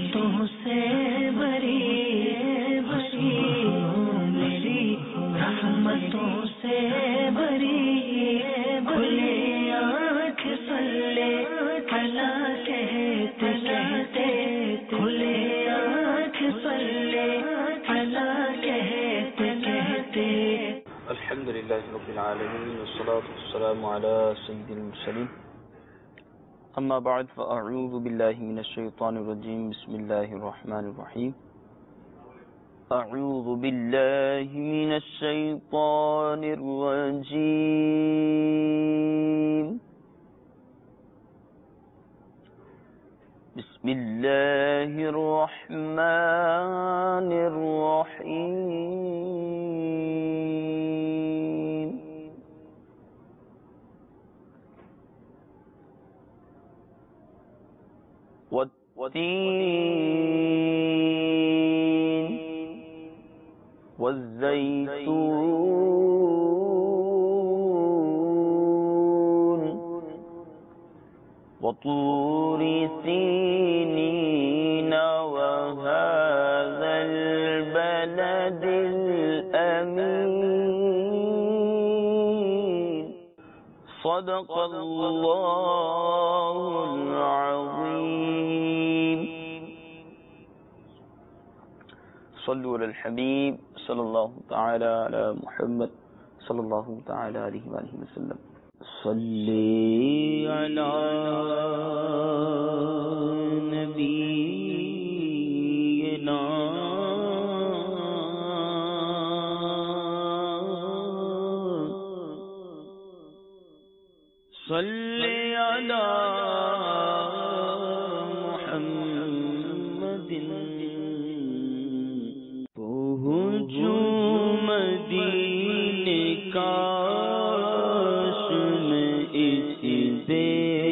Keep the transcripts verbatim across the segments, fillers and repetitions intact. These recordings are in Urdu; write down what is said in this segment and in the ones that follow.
رحمتوں سے بری بری میری رحمتوں سے بری کھلے آنکھ صلی کلا کہتے کہتے کھلے آنکھ صلی کلا کہتے کہتے. الحمد للہ رب العالمین والصلاة والسلام على سید المرسلین. اما بعد فاعوذ باللہ من الشیطان الرجیم. بسم اللہ الرحمن الرحیم. اعوذ باللہ من الشیطان الرجیم. بسم اللہ الرحمن الرحیم. والتين والزيتون وطور سينين وهذا البلد الأمين. صدق الله العظيم. صلوا على الحبيب صلى الله تعالى على محمد صلى الله تعالى عليه وآله وسلم. صلي على نبينا صلي على محمد. مدینے کاش میں اس بے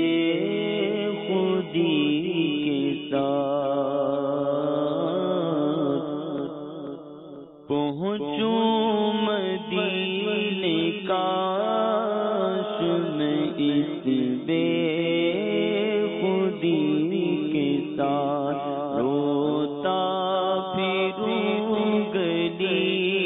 خودی کے ساتھ پہنچوں مدینے کاش میں اس بے خودی کے ساتھ روتا پھروں گلی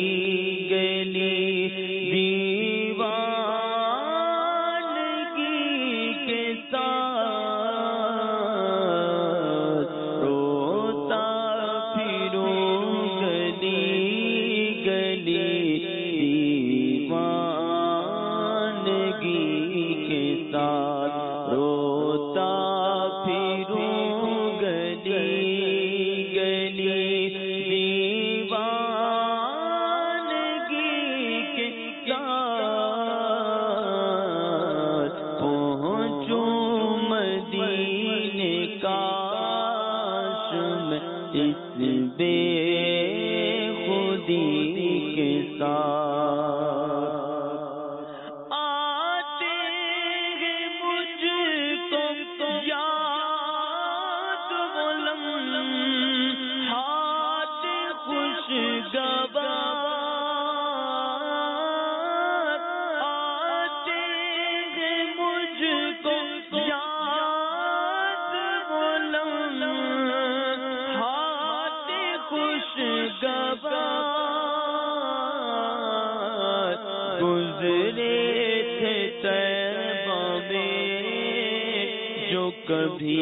کبھی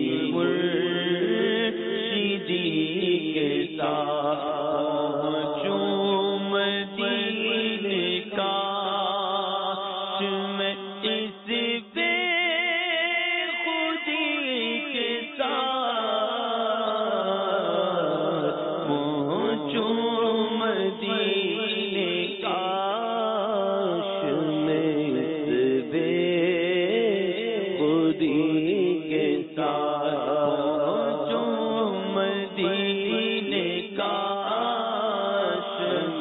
مرشدی کے ساتھ پہنچوں مدینے کاش میں اس بے خودی کے ساتھ پہنچوں مدینے کاش میں اس بے خودی مدینے کاش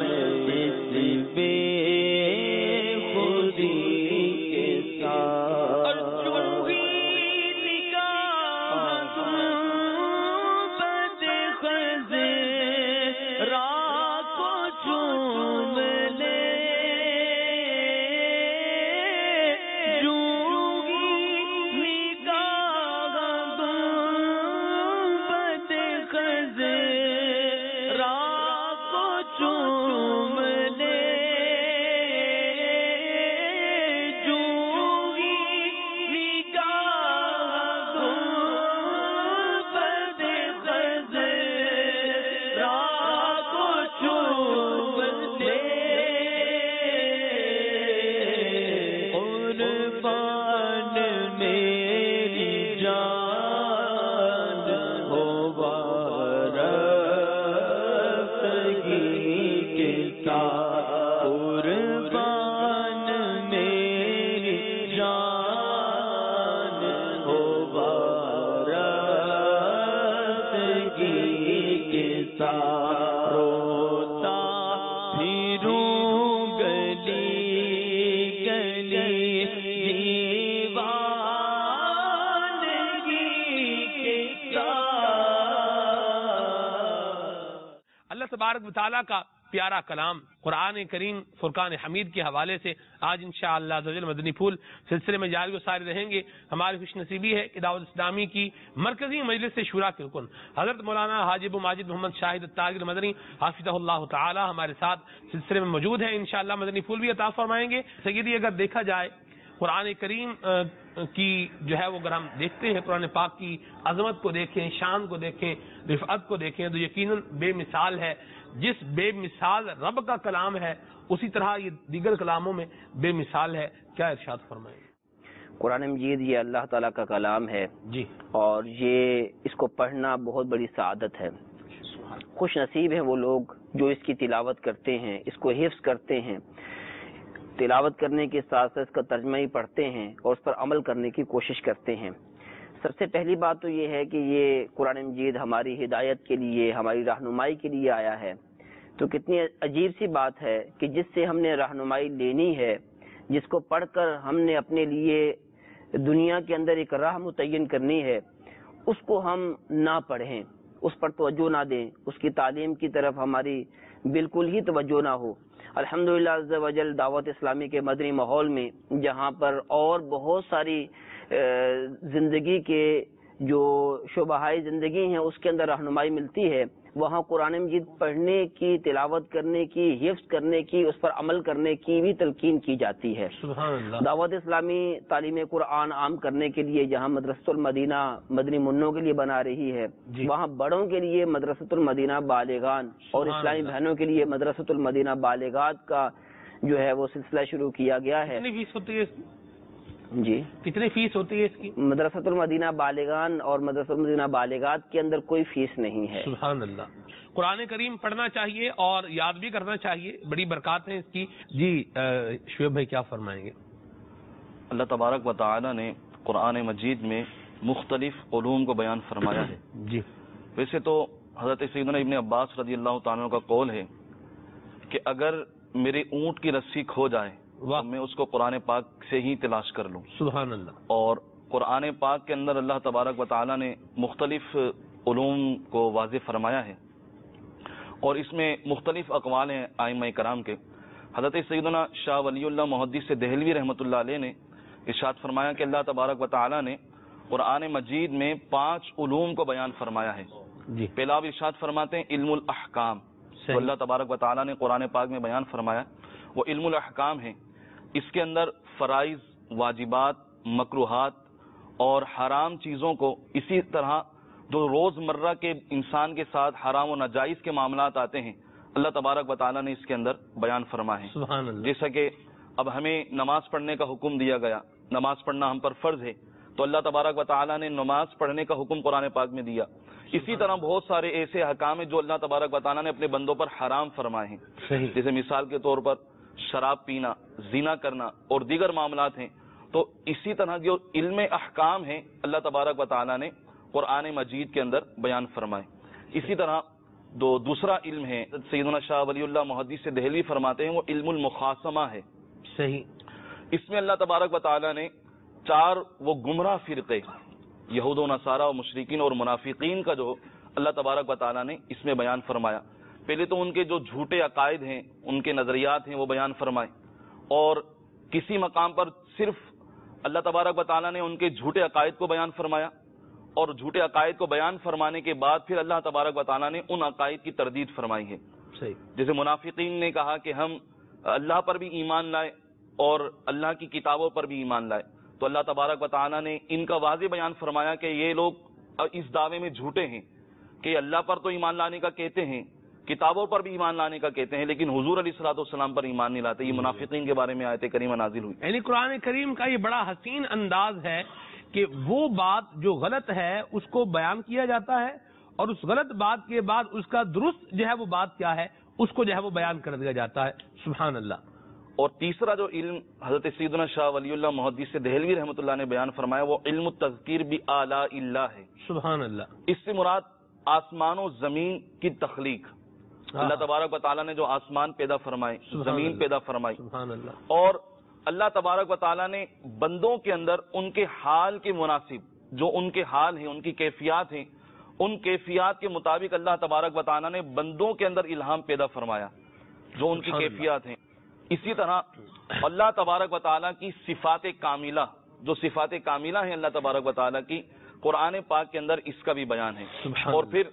جان ہو وارفتگی کے ساتھ قربان میری جان ہو وارفتگی کے ساتھ روتا پھروں گلی گلی اللہ تبارک و تعالیٰ کا پیارا کلام قرآن کریم فرقان حمید کے حوالے سے آج انشاءاللہ عزوجل مدنی پھول سلسلے میں جاری و ساری رہیں گے. ہماری خوش نصیبی ہے کہ دعوت اسلامی کی مرکزی مجلس شورا کے رکن حضرت مولانا حاجی ابو ماجد محمد شاہد الطاہر مدنی حافظہ اللہ تعالی ہمارے ساتھ سلسلے میں موجود ہیں. انشاءاللہ مدنی پھول بھی عطا فرمائیں گے. سیدی اگر دیکھا جائے قرآن کریم کی جو ہے وہ اگر ہم دیکھتے ہیں قرآن پاک کی عظمت کو دیکھیں, شان کو دیکھیں, رفعت کو دیکھیں تو یقیناً بے مثال ہے. جس بے مثال رب کا کلام ہے اسی طرح یہ دیگر کلاموں میں بے مثال ہے. کیا ارشاد فرمائیں گے؟ قرآن مجید یہ اللہ تعالیٰ کا کلام ہے جی, اور یہ اس کو پڑھنا بہت بڑی سعادت ہے. خوش نصیب ہیں وہ لوگ جو اس کی تلاوت کرتے ہیں, اس کو حفظ کرتے ہیں, تلاوت کرنے کے ساتھ ساتھ اس کا ترجمہ ہی پڑھتے ہیں اور اس پر عمل کرنے کی کوشش کرتے ہیں. سب سے پہلی بات تو یہ ہے کہ یہ قرآن مجید ہماری ہدایت کے لیے, ہماری رہنمائی کے لیے آیا ہے. تو کتنی عجیب سی بات ہے کہ جس سے ہم نے رہنمائی لینی ہے, جس کو پڑھ کر ہم نے اپنے لیے دنیا کے اندر ایک راہ متعین کرنی ہے, اس کو ہم نہ پڑھیں, اس پر توجہ نہ دیں, اس کی تعلیم کی طرف ہماری بالکل ہی توجہ نہ ہو. الحمدللہ عز و جل دعوت اسلامی کے مدنی ماحول میں جہاں پر اور بہت ساری زندگی کے جو شعبہائے زندگی ہیں اس کے اندر رہنمائی ملتی ہے, وہاں قرآن مجید پڑھنے کی, تلاوت کرنے کی, حفظ کرنے کی, اس پر عمل کرنے کی بھی تلقین کی جاتی ہے. سبحان اللہ. دعوت اسلامی تعلیم قرآن عام کرنے کے لیے جہاں مدرسۃ المدینہ مدنی منوں کے لیے بنا رہی ہے, جی. وہاں بڑوں کے لیے مدرسۃ المدینہ بالغان اور اسلامی بہنوں کے لیے مدرسۃ المدینہ بالغات کا جو ہے وہ سلسلہ شروع کیا گیا ہے. کتنی فیس ہوتی ہے جی, کتنی فیس ہوتی ہے اس کی؟ مدرسۃ المدینہ بالغان اور مدرسۃ المدینہ بالغات کے اندر کوئی فیس نہیں ہے. سبحان اللہ. قرآن کریم پڑھنا چاہیے اور یاد بھی کرنا چاہیے, بڑی برکات ہیں اس کی. جی شعیب بھائی کیا فرمائیں گے؟ اللہ تبارک و تعالی نے قرآن مجید میں مختلف علوم کو بیان فرمایا ہے. جی, ویسے تو حضرت سیدنا ابن عباس رضی اللہ تعالیٰ کا قول ہے کہ اگر میرے اونٹ کی رسی کھو جائے تو میں اس کو قرآن پاک سے ہی تلاش کر لوں. سبحان اللہ. اور قرآن پاک کے اندر اللہ تبارک و تعالیٰ نے مختلف علوم کو واضح فرمایا ہے اور اس میں مختلف اقوال ہیں ائمہ کرام کے. حضرت سیدنا شاہ ولی اللہ محدث دہلوی رحمۃ اللہ علیہ نے ارشاد فرمایا کہ اللہ تبارک و تعالیٰ نے قرآن مجید میں پانچ علوم کو بیان فرمایا ہے. جی, پہلا آپ ارشاد فرماتے ہیں علم الاحکام. تو اللہ تبارک و تعالیٰ نے قرآن پاک میں بیان فرمایا وہ علم الاحکام ہے. اس کے اندر فرائض, واجبات, مکروہات اور حرام چیزوں کو, اسی طرح جو روز مرہ کے انسان کے ساتھ حرام و ناجائز کے معاملات آتے ہیں اللہ تبارک و تعالیٰ نے اس کے اندر بیان فرمائے ہیں. سبحان اللہ. جیسا کہ اب ہمیں نماز پڑھنے کا حکم دیا گیا, نماز پڑھنا ہم پر فرض ہے, تو اللہ تبارک و تعالیٰ نے نماز پڑھنے کا حکم قرآن پاک میں دیا. اسی طرح بہت سارے ایسے احکام ہیں جو اللہ تبارک و تعالیٰ نے اپنے بندوں پر حرام فرمائے ہیں. صحیح. جیسے مثال کے طور پر شراب پینا, زنا کرنا اور دیگر معاملات ہیں. تو اسی طرح جو علم احکام ہیں اللہ تبارک و تعالیٰ نے قرآن مجید کے اندر بیان فرمائے. اسی طرح دو دوسرا علم ہے سیدنا شاہ ولی اللہ محدث سے دہلوی فرماتے ہیں وہ علم المخاصمہ ہے. صحیح. اس میں اللہ تبارک و تعالیٰ نے چار وہ گمراہ فرقے یہود و نصارہ و مشرکین اور منافقین کا جو اللہ تبارک و تعالیٰ نے اس میں بیان فرمایا. پہلے تو ان کے جو جھوٹے عقائد ہیں, ان کے نظریات ہیں وہ بیان فرمائے, اور کسی مقام پر صرف اللہ تبارک و تعالیٰ نے ان کے جھوٹے عقائد کو بیان فرمایا, اور جھوٹے عقائد کو بیان فرمانے کے بعد پھر اللہ تبارک و تعالیٰ نے ان عقائد کی تردید فرمائی ہے. صحیح. جیسے منافقین نے کہا کہ ہم اللہ پر بھی ایمان لائے اور اللہ کی کتابوں پر بھی ایمان لائے, تو اللہ تبارک و تعالیٰ نے ان کا واضح بیان فرمایا کہ یہ لوگ اس دعوے میں جھوٹے ہیں کہ اللہ پر تو ایمان لانے کا کہتے ہیں, کتابوں پر بھی ایمان لانے کا کہتے ہیں, لیکن حضور علیہ الصلوۃ والسلام پر ایمان نہیں لاتے. یہ منافقین کے بارے میں آیت کریمہ نازل ہوئی. یعنی قرآن کریم کا یہ بڑا حسین انداز ہے کہ وہ بات جو غلط ہے اس کو بیان کیا جاتا ہے اور اس غلط بات کے بعد اس کا درست جو ہے وہ بات کیا ہے اس کو جو ہے وہ بیان کر دیا جاتا ہے. سبحان اللہ. اور تیسرا جو علم حضرت سیدنا شاہ ولی اللہ محدث دہلوی رحمۃ اللہ نے بیان فرمایا وہ علم التذکیر بآلاء اللہ ہے. سبحان اللہ. اس سے مراد آسمان و زمین کی تخلیق. اللہ تبارک و تعالیٰ نے جو آسمان پیدا فرمائے, زمین پیدا فرمائی, سبحان اللہ, اور اللہ تبارک و تعالیٰ نے بندوں کے اندر ان کے حال کے مناسب جو ان کے حال ہیں, ان کی کیفیات ہیں, ان کیفیات کے مطابق اللہ تبارک و تعالیٰ نے بندوں کے اندر الہام پیدا فرمایا جو ان کی کیفیات ہیں. اسی طرح اللہ تبارک و تعالیٰ کی صفات کاملہ, جو صفات کاملہ ہیں اللہ تبارک و تعالیٰ کی, قرآن پاک کے اندر اس کا بھی بیان ہے. اور پھر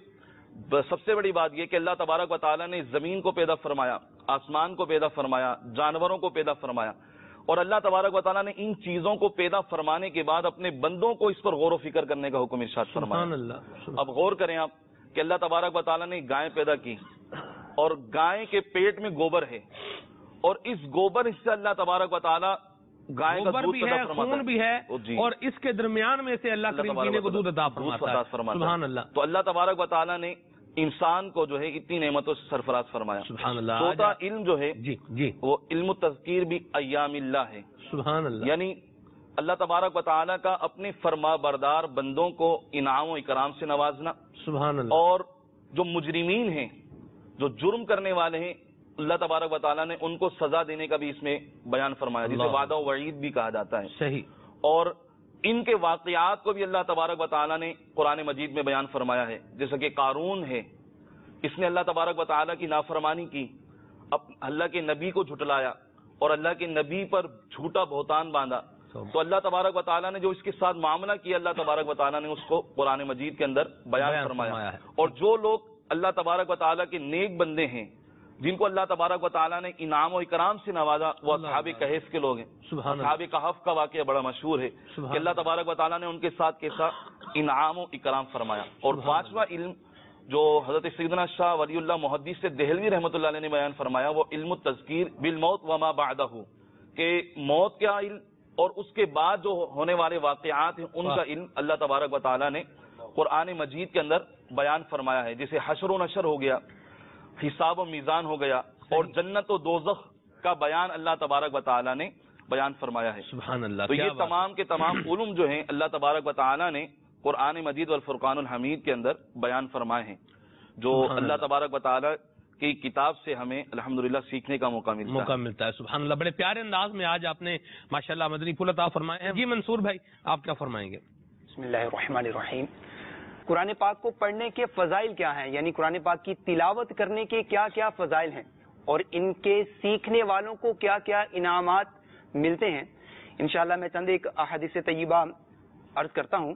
سب سے بڑی بات یہ کہ اللہ تبارک و تعالیٰ نے زمین کو پیدا فرمایا, آسمان کو پیدا فرمایا, جانوروں کو پیدا فرمایا, اور اللہ تبارک و تعالیٰ نے ان چیزوں کو پیدا فرمانے کے بعد اپنے بندوں کو اس پر غور و فکر کرنے کا حکم ارشاد فرمایا. اب غور کریں آپ کہ اللہ تبارک و تعالیٰ نے گائے پیدا کی اور گائے کے پیٹ میں گوبر ہے, اور اس گوبر سے اللہ تبارک و تعالیٰ گائے کا دودھ پیدا فرماتا ہے, خون بھی ہے, اور اس کے درمیان میں سے اللہ کریم پینے کو دودھ عطا فرماتا ہے. سبحان اللہ. تو اللہ تبارک و تعالیٰ نے انسان کو جو ہے اتنی نعمتوں سے سرفراز فرمایا. سبحان اللہ. چوتھا علم جو ہے جی جی وہ علم التذکیر بھی ایام اللہ ہے. سبحان اللہ. یعنی اللہ تبارک و تعالیٰ کا اپنے فرما بردار بندوں کو انعام و اکرام سے نوازنا. سبحان اللہ. اور جو مجرمین ہیں, جو جرم کرنے والے ہیں, اللہ تبارک و تعالیٰ نے ان کو سزا دینے کا بھی اس میں بیان فرمایا, جسے وعدہ و وعید بھی کہا جاتا ہے. صحیح. اور ان کے واقعات کو بھی اللہ تبارک و تعالیٰ نے قرآن مجید میں بیان فرمایا ہے. جیسا کہ قارون ہے, اس نے اللہ تبارک و تعالیٰ کی نافرمانی کی, اب اللہ کے نبی کو جھٹلایا اور اللہ کے نبی پر جھوٹا بہتان باندھا. تو اللہ تبارک و تعالیٰ نے جو اس کے ساتھ معاملہ کیا, اللہ تبارک و تعالیٰ نے اس کو قرآن مجید کے اندر بیان فرمایا. اور جو لوگ اللہ تبارک و تعالیٰ کے نیک بندے ہیں, جن کو اللہ تبارک و تعالیٰ نے انعام و اکرام سے نوازا, وہ اصحاب کہف کے لوگ ہیں. اصحاب کہف کا واقعہ بڑا مشہور ہے کہ اللہ تبارک و تعالیٰ نے ان کے ساتھ کیسا انعام و اکرام فرمایا. اور پانچواں علم جو حضرت سیدنا شاہ ولی اللہ محدث سے دہلوی رحمۃ اللہ علیہ نے بیان فرمایا وہ علم التذکیر بالموت وما بعدہ, کہ موت کا علم اور اس کے بعد جو ہونے والے واقعات ہیں ان کا علم اللہ تبارک و تعالیٰ نے قرآن مجید کے اندر بیان فرمایا ہے. جیسے حشر و نشر ہو گیا, حساب و میزان ہو گیا, اور جنت و دوزخ کا بیان اللہ تبارک و تعالیٰ نے بیان فرمایا ہے. سبحان اللہ. تو یہ تمام کے تمام علوم جو ہیں اللہ تبارک و تعالیٰ نے قرآن مجید والفرقان الحمید کے اندر بیان فرمائے ہیں, جو اللہ تبارک و تعالیٰ کی کتاب سے ہمیں الحمدللہ سیکھنے کا موقع ملتا موقع ملتا ہے. سبحان اللہ. بڑے پیارے انداز میں آج آپ نے ماشاءاللہ مدنی پھول عطا فرمائے ہیں. جی منصور بھائی, آپ کیا فرمائیں گے؟ بسم اللہ الرحمن الرحیم. قرآن پاک کو پڑھنے کے فضائل کیا ہیں, یعنی قرآن پاک کی تلاوت کرنے کے کیا کیا فضائل ہیں, اور ان کے سیکھنے والوں کو کیا کیا انعامات ملتے ہیں, انشاءاللہ میں چند ایک احادیث طیبہ عرض کرتا ہوں.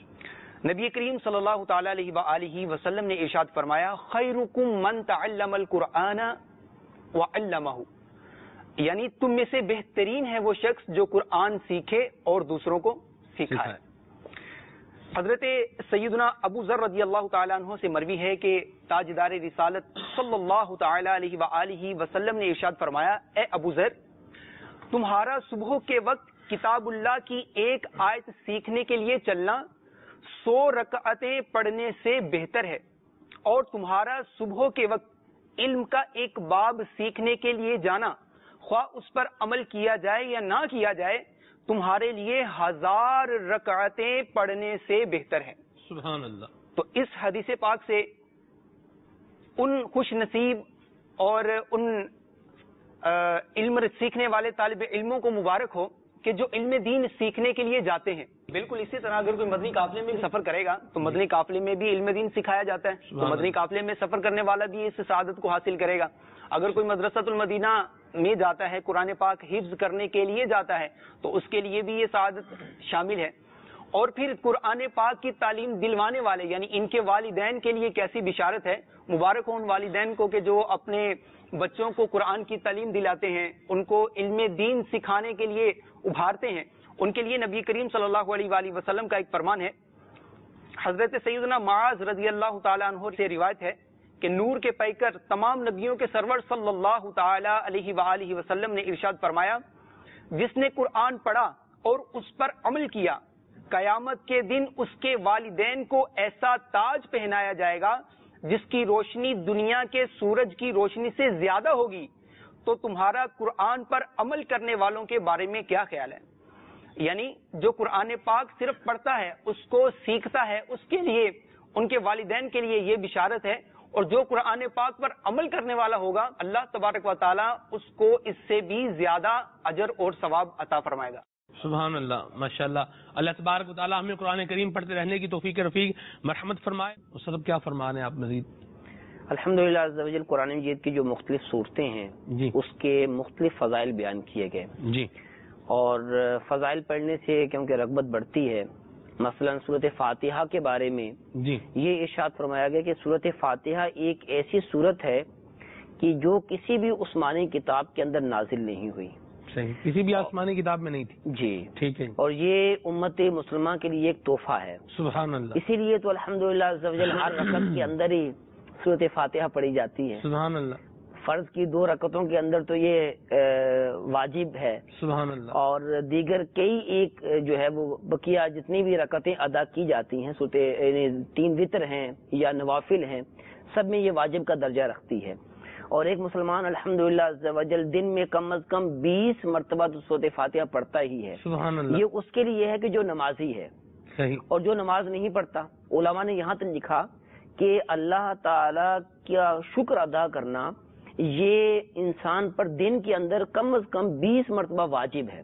نبی کریم صلی اللہ تعالی علیہ وآلہ وسلم نے ارشاد فرمایا, خیرکم من تعلم القرآن وعلمہ, یعنی تم میں سے بہترین ہے وہ شخص جو قرآن سیکھے اور دوسروں کو سکھائے. حضرت سیدنا ابو ذر رضی اللہ تعالیٰ عنہ سے مروی ہے کہ تاجدار رسالت صلی اللہ تعالی علیہ وآلہ وسلم نے ارشاد فرمایا, اے ابو ذر, تمہارا صبح کے وقت کتاب اللہ کی ایک آیت سیکھنے کے لیے چلنا سو رکعتیں پڑھنے سے بہتر ہے, اور تمہارا صبح کے وقت علم کا ایک باب سیکھنے کے لیے جانا, خواہ اس پر عمل کیا جائے یا نہ کیا جائے, تمہارے لیے ہزار رکعتیں پڑھنے سے بہتر ہے. سبحان اللہ. تو اس حدیث پاک سے ان خوش نصیب اور ان علم سیکھنے والے طالب علموں کو مبارک ہو کہ جو علم دین سیکھنے کے لیے جاتے ہیں. بالکل اسی طرح اگر کوئی مدنی قافلے میں بھی سفر کرے گا تو مدنی قافلے میں بھی علم دین سکھایا جاتا ہے, تو مدنی قافلے میں سفر کرنے والا بھی اس سعادت کو حاصل کرے گا. اگر کوئی مدرسۃ المدینہ میں جاتا ہے, قرآن پاک حفظ کرنے کے لیے جاتا ہے, تو اس کے لیے بھی یہ سعادت شامل ہے. اور پھر قرآن پاک کی تعلیم دلوانے والے یعنی ان کے والدین کے لیے کیسی بشارت ہے, مبارک ہو ان والدین کو کہ جو اپنے بچوں کو قرآن کی تعلیم دلاتے ہیں, ان کو علم دین سکھانے کے لیے ابھارتے ہیں. ان کے لیے نبی کریم صلی اللہ علیہ وآلہ وسلم کا ایک فرمان ہے. حضرت سیدنا معاذ رضی اللہ تعالیٰ عنہ سے روایت ہے کہ نور کے پیکر تمام نبیوں کے سرور صلی اللہ تعالی علیہ وآلہ وسلم نے ارشاد فرمایا, جس نے قرآن پڑھا اور اس پر عمل کیا, قیامت کے دن اس کے والدین کو ایسا تاج پہنایا جائے گا جس کی روشنی دنیا کے سورج کی روشنی سے زیادہ ہوگی، تو تمہارا قرآن پر عمل کرنے والوں کے بارے میں کیا خیال ہے؟ یعنی جو قرآن پاک صرف پڑھتا ہے، اس کو سیکھتا ہے، اس کے لیے، ان کے والدین کے لیے یہ بشارت ہے، اور جو قرآن پاک پر عمل کرنے والا ہوگا اللہ تبارک و تعالی اس کو اس سے بھی زیادہ اجر اور ثواب عطا فرمائے گا۔ سبحان اللہ، ماشاء اللہ۔ اللہ تبارک و تعالی ہمیں قرآن کریم پڑھتے رہنے کی توفیق رفیق مرحمت فرمائے۔ اس وقت کیا فرما رہے ہیں آپ مزید؟ الحمدللہ عز و جل قرآن مجید کی جو مختلف صورتیں ہیں جی اس کے مختلف فضائل بیان کیے گئے، جی، اور فضائل پڑھنے سے کیونکہ رغبت بڑھتی ہے۔ مثلا سورۃ فاتحہ کے بارے میں جی یہ ارشاد فرمایا گیا کہ سورۃ فاتحہ ایک ایسی سورت ہے کہ جو کسی بھی عثمانی کتاب کے اندر نازل نہیں ہوئی، صحیح، کسی بھی آسمانی کتاب میں نہیں تھی، جی ٹھیک ہے، اور یہ امت مسلمہ کے لیے ایک تحفہ ہے۔ سبحان اللہ، اسی لیے تو الحمدللہ عز و جل ہر رکعت کے اندر ہی سورۃ فاتحہ پڑھی جاتی ہے۔ سبحان اللہ، فرض کی دو رکعتوں کے اندر تو یہ واجب ہے، سبحان اللہ، اور دیگر کئی ایک جو ہے وہ بقیہ جتنی بھی رکعتیں ادا کی جاتی ہیں، سورۃ یعنی تین وتر ہیں یا نوافل ہیں، سب میں یہ واجب کا درجہ رکھتی ہے۔ اور ایک مسلمان الحمدللہ عز و جل دن میں کم از کم بیس مرتبہ تو سورۃ فاتحہ پڑھتا ہی ہے۔ سبحان اللہ، یہ اس کے لیے ہے کہ جو نمازی ہے، صحیح، اور جو نماز نہیں پڑھتا، علماء نے یہاں تک لکھا کہ اللہ تعالی کا شکر ادا کرنا یہ انسان پر دن کے اندر کم از کم بیس مرتبہ واجب ہے۔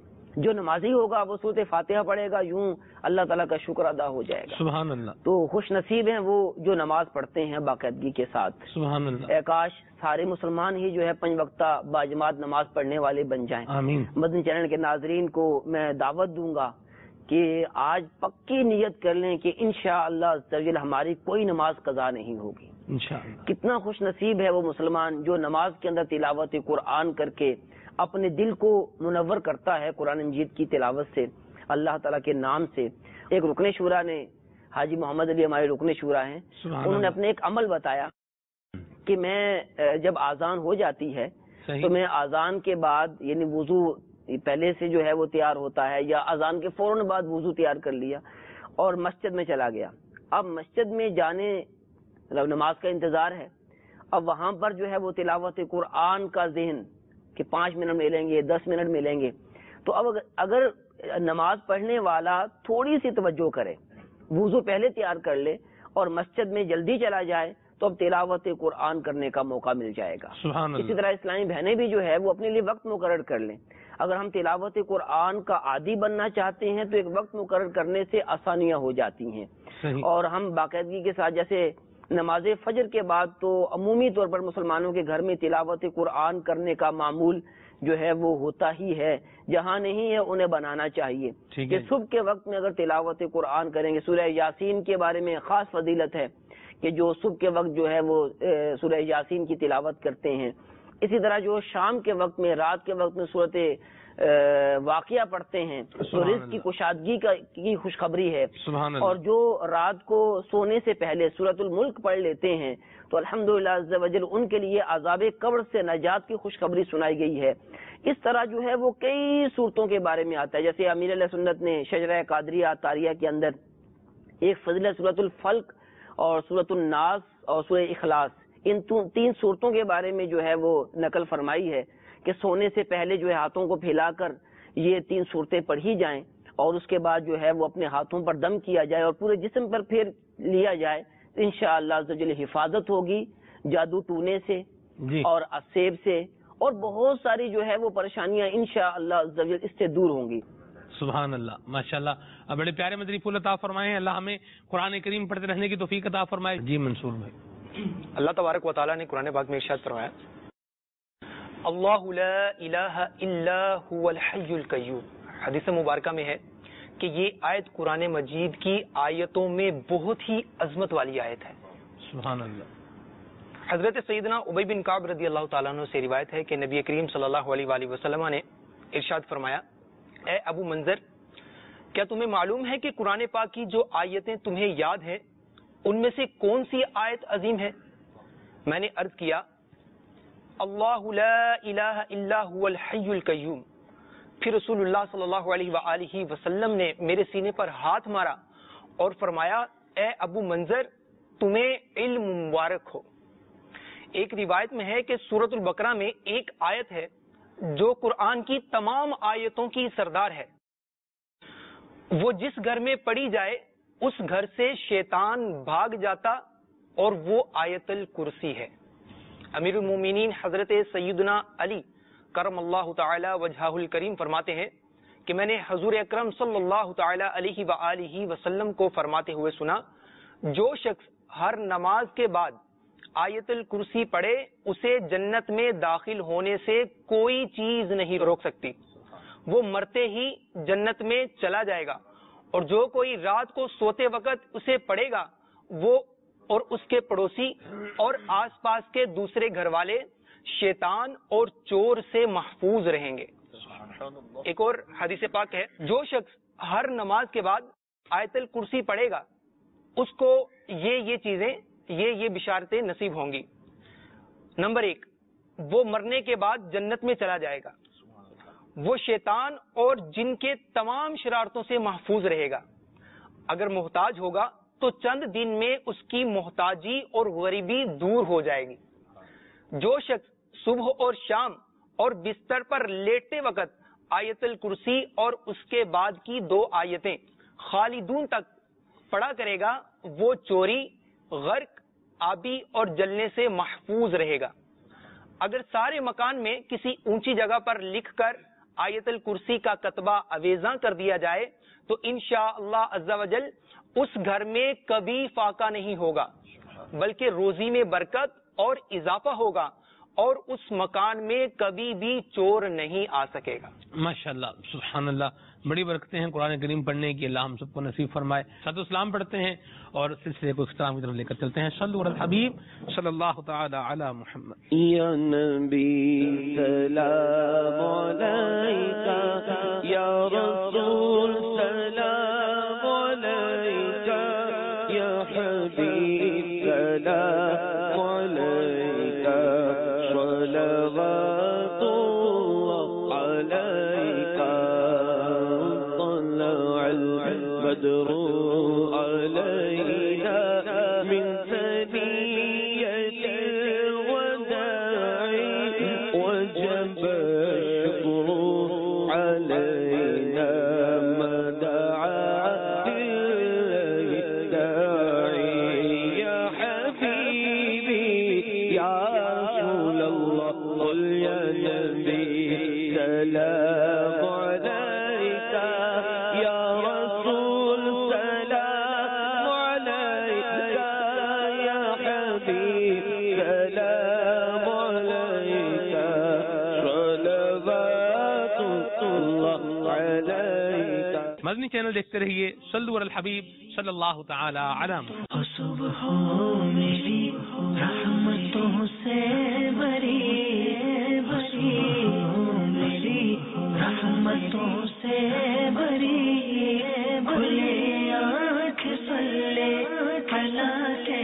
جو نمازی ہوگا وہ سورۃ فاتحہ پڑھے گا، یوں اللہ تعالیٰ کا شکر ادا ہو جائے گا۔ سبحان اللہ، تو خوش نصیب ہیں وہ جو نماز پڑھتے ہیں باقاعدگی کے ساتھ۔ سبحان اللہ، اے کاش سارے مسلمان ہی جو ہے پنج وقتہ باجماعت نماز پڑھنے والے بن جائیں۔ آمین۔ مدنی چینل کے ناظرین کو میں دعوت دوں گا کہ آج پکی نیت کر لیں کہ انشاءاللہ عز و جل ہماری کوئی نماز قضا نہیں ہوگی۔ انشاءاللہ، کتنا خوش نصیب ہے وہ مسلمان جو نماز کے اندر تلاوت قرآن کر کے اپنے دل کو منور کرتا ہے قرآن مجید کی تلاوت سے، اللہ تعالیٰ کے نام سے۔ ایک رکن شورا نے، حاجی محمد علی ہمارے رکن شورا ہیں، انہوں نے اپنے ایک عمل بتایا کہ میں جب آذان ہو جاتی ہے صحیح، تو میں آذان کے بعد یعنی وضو پہلے سے جو ہے وہ تیار ہوتا ہے، یا اذان کے فوراً بعد وضو تیار کر لیا اور مسجد میں چلا گیا۔ اب مسجد میں جانے نماز کا انتظار ہے، اب وہاں پر جو ہے وہ تلاوت قرآن کا ذہن کہ پانچ منٹ ملیں گے، دس منٹ ملیں گے، تو اب اگر نماز پڑھنے والا تھوڑی سی توجہ کرے، وضو پہلے تیار کر لے اور مسجد میں جلدی چلا جائے تو اب تلاوت قرآن کرنے کا موقع مل جائے گا۔ سبحان اسی اللہ، طرح اسلامی بہنیں بھی جو ہے وہ اپنے لیے وقت مقرر کر لیں۔ اگر ہم تلاوت قرآن کا عادی بننا چاہتے ہیں تو ایک وقت مقرر کرنے سے آسانیاں ہو جاتی ہیں، صحیح، اور ہم باقاعدگی کے ساتھ جیسے نماز فجر کے بعد تو عمومی طور پر مسلمانوں کے گھر میں تلاوت قرآن کرنے کا معمول جو ہے وہ ہوتا ہی ہے، جہاں نہیں ہے انہیں بنانا چاہیے ٹھیک کہ ہے، صبح کے وقت میں اگر تلاوت قرآن کریں گے۔ سورہ یاسین کے بارے میں خاص فضیلت ہے کہ جو صبح کے وقت جو ہے وہ سورہ یاسین کی تلاوت کرتے ہیں۔ اسی طرح جو شام کے وقت میں، رات کے وقت میں صورت واقعہ پڑھتے ہیں تو رزق کی کشادگی کا کی خوشخبری ہے۔ سبحان اللہ، اور جو رات کو سونے سے پہلے سورۃ الملک پڑھ لیتے ہیں تو الحمدللہ عز و جل ان کے لیے عذاب قبر سے نجات کی خوشخبری سنائی گئی ہے۔ اس طرح جو ہے وہ کئی صورتوں کے بارے میں آتا ہے، جیسے امیر علیہ سنت نے شجرہ قادریہ طاریہ کے اندر ایک فضیلت سورۃ الفلق اور سورۃ الناس اور سورہ اخلاص، ان تین صورتوں کے بارے میں جو ہے وہ نقل فرمائی ہے کہ سونے سے پہلے جو ہے ہاتھوں کو پھیلا کر یہ تین صورتیں پڑھی جائیں، اور اس کے بعد جو ہے وہ اپنے ہاتھوں پر دم کیا جائے اور پورے جسم پر پھر لیا جائے تو انشاءاللہ عز و جل حفاظت ہوگی جادو ٹونے سے جی، اور اسیب سے، اور بہت ساری جو ہے وہ پریشانیاں انشاءاللہ عز و جل اس سے دور ہوں گی۔ سبحان اللہ، ماشاءاللہ، اب بڑے پیارے مدنی پھول عطا فرمائے، اللہ ہمیں قرآن کریم پڑھتے رہنے کی توفیق عطا فرمائے۔ جی منصور بھائی، اللہ تبارک و تعالیٰ نے قرآن پاک میں ارشاد فرمایا، اللہ لا الہ الا هو الحی القیوم۔ حدیث مبارکہ میں ہے کہ یہ آیت قرآن مجید کی آیتوں میں بہت ہی عظمت والی آیت ہے۔ سبحان اللہ، حضرت سیدنا ابی بن کعب رضی اللہ تعالیٰ عنہ سے روایت ہے کہ نبی کریم صلی اللہ علیہ وآلہ وسلم نے ارشاد فرمایا، اے ابو منذر، کیا تمہیں معلوم ہے کہ قرآن پاک کی جو آیتیں تمہیں یاد ہیں ان میں سے کون سی آیت عظیم ہے؟ میں نے عرض کیا، اللہ لا الہ الا هو الحی القیوم، پھر رسول اللہ صلی اللہ علیہ وآلہ وسلم نے میرے سینے پر ہاتھ مارا اور فرمایا اے ابو منظر تمہیں علم مبارک ہو۔ ایک روایت میں ہے کہ سورۃ البقرہ میں ایک آیت ہے جو قرآن کی تمام آیتوں کی سردار ہے، وہ جس گھر میں پڑھی جائے اس گھر سے شیطان بھاگ جاتا اور وہ آیت الکرسی ہے۔ امیر المومنین حضرت سیدنا علی کرم اللہ تعالی وجہہ الکریم فرماتے ہیں کہ میں نے حضور اکرم صلی اللہ تعالی علیہ وآلہ وسلم کو فرماتے ہوئے سنا، جو شخص ہر نماز کے بعد آیت الکرسی پڑھے اسے جنت میں داخل ہونے سے کوئی چیز نہیں روک سکتی، وہ مرتے ہی جنت میں چلا جائے گا، اور جو کوئی رات کو سوتے وقت اسے پڑھے گا وہ اور اس کے پڑوسی اور آس پاس کے دوسرے گھر والے شیطان اور چور سے محفوظ رہیں گے۔ ایک اور حدیث پاک ہے، جو شخص ہر نماز کے بعد آیت الکرسی پڑھے گا اس کو یہ یہ چیزیں یہ یہ بشارتیں نصیب ہوں گی۔ نمبر ایک، وہ مرنے کے بعد جنت میں چلا جائے گا، وہ شیطان اور جن کے تمام شرارتوں سے محفوظ رہے گا، اگر محتاج ہوگا تو چند دن میں اس کی محتاجی اور غریبی دور ہو جائے گی۔ جو شخص صبح اور شام اور بستر پر لیٹتے وقت آیت الکرسی اور اس کے بعد کی دو آیتیں خالدون تک پڑھا کرے گا وہ چوری، غرق، آبی اور جلنے سے محفوظ رہے گا۔ اگر سارے مکان میں کسی اونچی جگہ پر لکھ کر آیت الکرسی کا کتبہ اویزاں کر دیا جائے تو انشاءاللہ عز و جل اس گھر میں کبھی فاقہ نہیں ہوگا، بلکہ روزی میں برکت اور اضافہ ہوگا اور اس مکان میں کبھی بھی چور نہیں آ سکے گا۔ ماشاءاللہ، سبحان اللہ، بڑی برکتیں ہیں قرآن کریم پڑھنے کی، اللہ ہم سب کو نصیب فرمائے۔ سات اسلام پڑھتے ہیں اور سلسلے کو اختتام کی طرف لے کر چلتے ہیں۔ صلو علی الحبیب صلی اللہ تعالی علی محمد۔ یا نبی سلام علیکہ، یا رسول سلام علیکہ، یا حبیب سلام علیکہ، صلوات اللہ علیکہ، طلع البدر علینا من ثنیۃ الوداع وجب الشکر علینا ما دعا للہ الداعی، یا حبیبی یا رسول اللہ، قل یا نبی سلام علیکہ، یا رسول سلام علیکہ، یا حبیب سلام علیکہ، صلوات اللہ علیکہ۔ مدنی چینل دیکھتے رہیے، صلو علی الحبیب صلی اللہ تعالی علی محمد۔ صبح میری رحمتوں سے بری بری، میری رحمتوں سے بری، کھلے آنکھ صلی علی کے